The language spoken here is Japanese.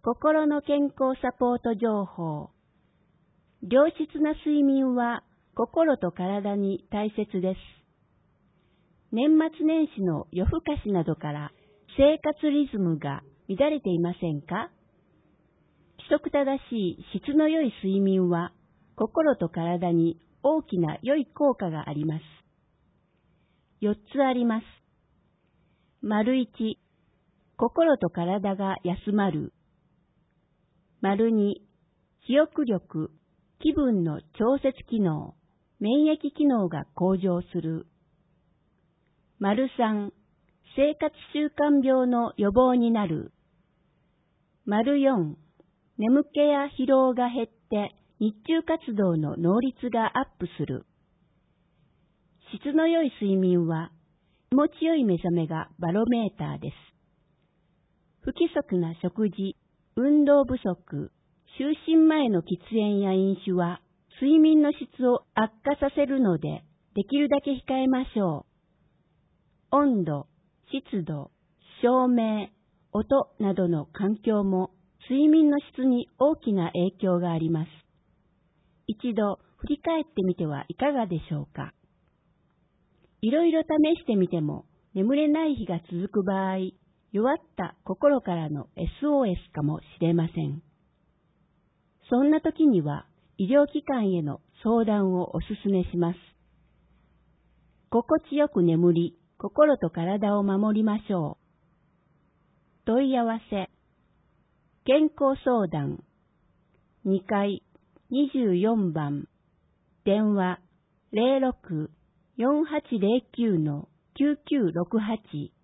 心の健康サポート情報。良質な睡眠は心と体に大切です。年末年始の夜更かしなどから生活リズムが乱れていませんか？規則正しい質の良い睡眠は心と体に大きな良い効果があります。4つあります。1、心と体が休まる。2、記憶力、気分の調節機能、免疫機能が向上する。3、生活習慣病の予防になる。4、眠気や疲労が減って日中活動の能率がアップする。質の良い睡眠は気持ちよい目覚めがバロメーターです。不規則な食事、運動不足、就寝前の喫煙や飲酒は睡眠の質を悪化させるので、できるだけ控えましょう。温度、湿度、照明、音などの環境も睡眠の質に大きな影響があります。一度振り返ってみてはいかがでしょうか。いろいろ試してみても眠れない日が続く場合、弱った心からの SOS かもしれません。そんな時には医療機関への相談をお勧めします。心地よく眠り、心と体を守りましょう。問い合わせ、健康相談、2階24番、電話 06-4809-9968